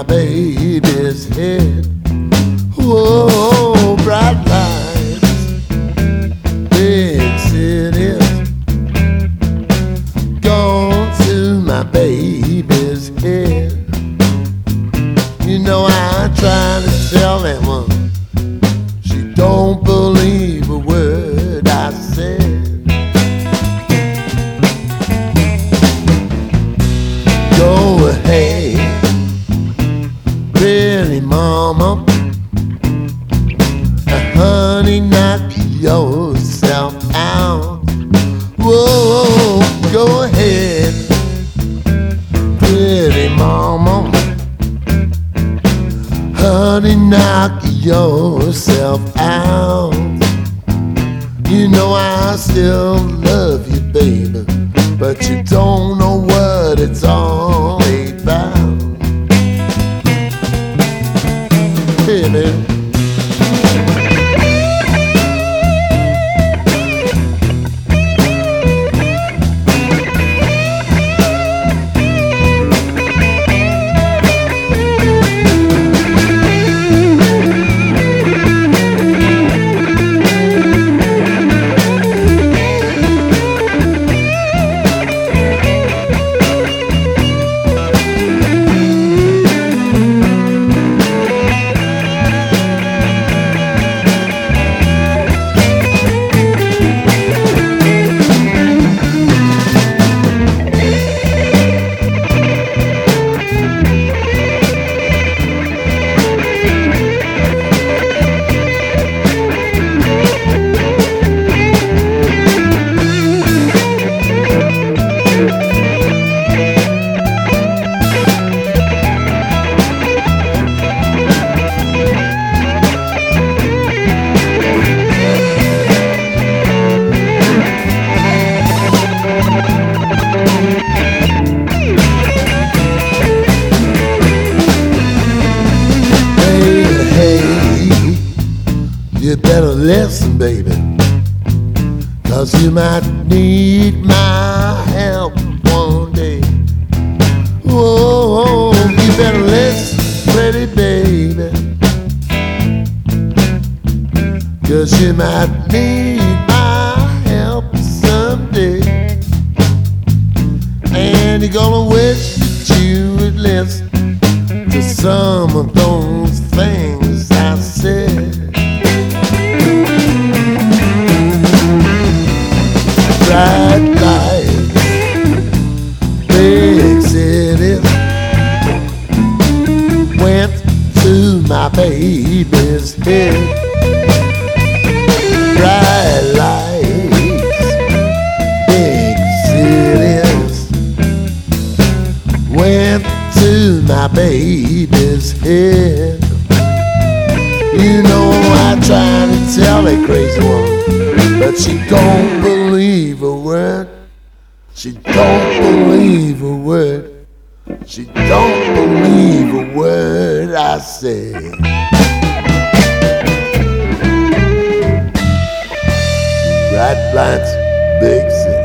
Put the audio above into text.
baby's head. Whoa, bright lights, big cities, gone to my baby's head. You know I try to tell that one, she don't believe a word I said. Go ahead, pretty mama, honey, knock yourself out. Whoa, go ahead, pretty mama, honey, knock yourself out. You know I still love you, baby, but you don't know what it's all about. Hey, baby. You better listen, baby, 'cause you might need my help one day. Whoa, you better listen, pretty baby, 'cause you might need my help someday. And you're gonna wish that you would listen to some of those things I said. Bright lights, big cities, went to my baby's head. Bright lights, big cities, went to my baby's head. You know I try to tell that crazy woman, but she don't believe a word. She don't believe a word. She don't believe a word I say. Bright lights, big city.